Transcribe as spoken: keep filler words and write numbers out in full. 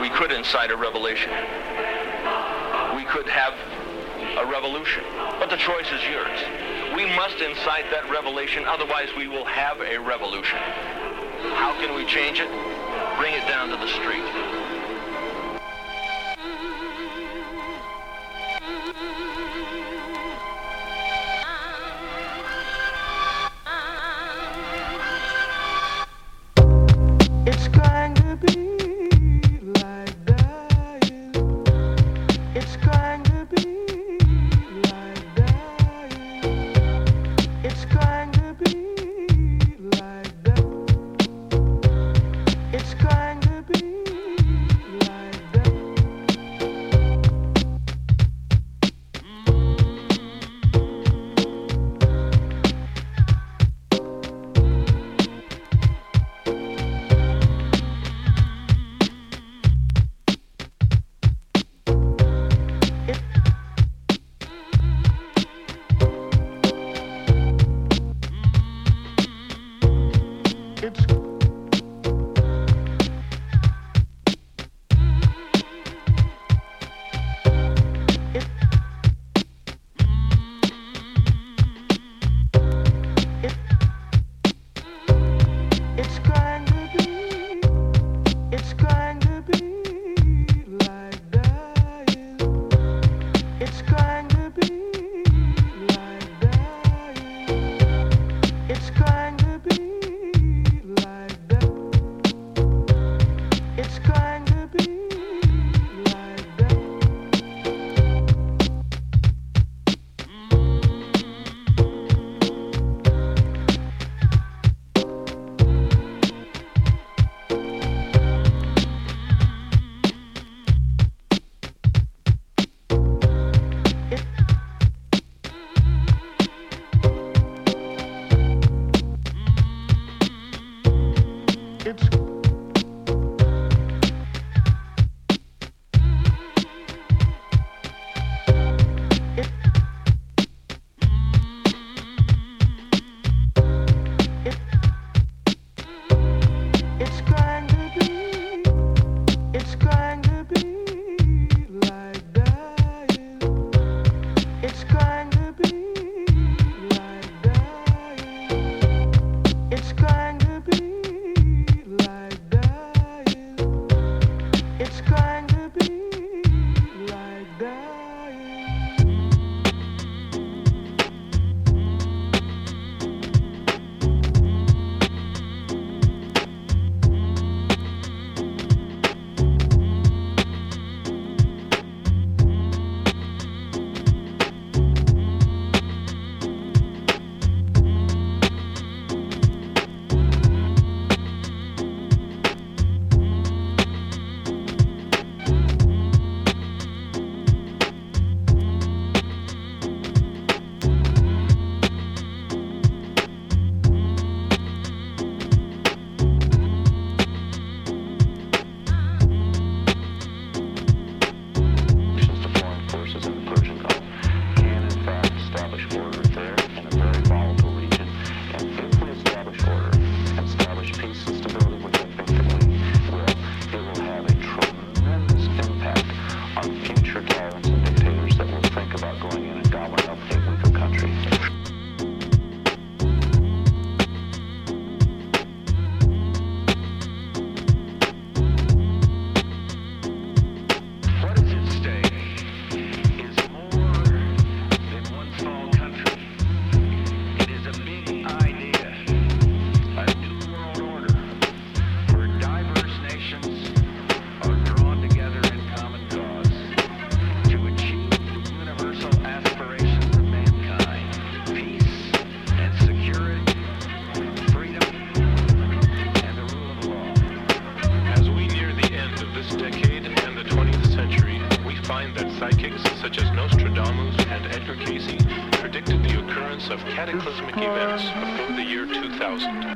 we could incite a revelation. We could have a revolution. But the choice is yours. We must incite that revelation, otherwise we will have a revolution. How can we change it? Bring it down to the street. It's going to be like dying. It's going to be like dying. It's going to be like that. It's going to be like that. Of cataclysmic events before the year two thousand.